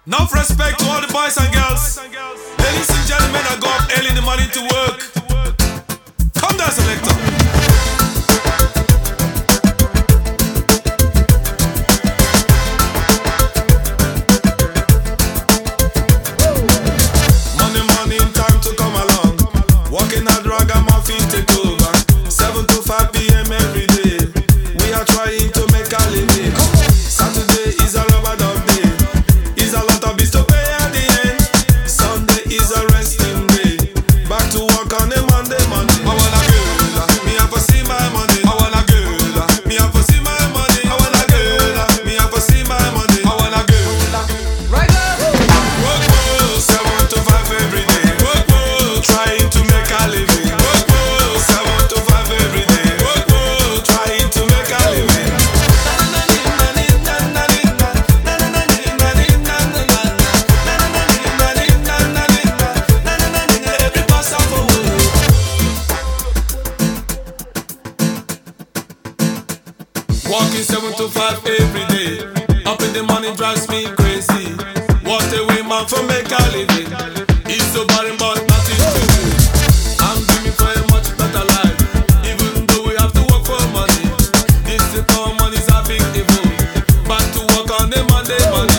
Enough respect to all the boys and girls. Ladies and gentlemen, I go up early in the morning to work. Come down, selector. Morning, time to come along. Walking hard, ragamuffin take over. 7 to 5 p.m. every day. We are trying to make a living. Saturday is a rubber dog day. Is a lot of bills to pay at the end. Sunday is a resting day. Back to work on a Monday. I wanna girl, me have to see my money. I wanna girl, me have to see my money. I wanna girl, me have to see my money. I wanna girl. Right now. Work, 7 to 5 every day. Work, trying to make a living. Work, 7 to 5 every day. Work, trying to make a living. Every boss of a world. Walking 7 to 5 every day. Up in the morning drives me crazy. What a way man for make a living. It's so boring but nothing to do. I'm dreaming for a much better life. Even though we have to work for money. This is how money's a big evil. Back to work on the Monday.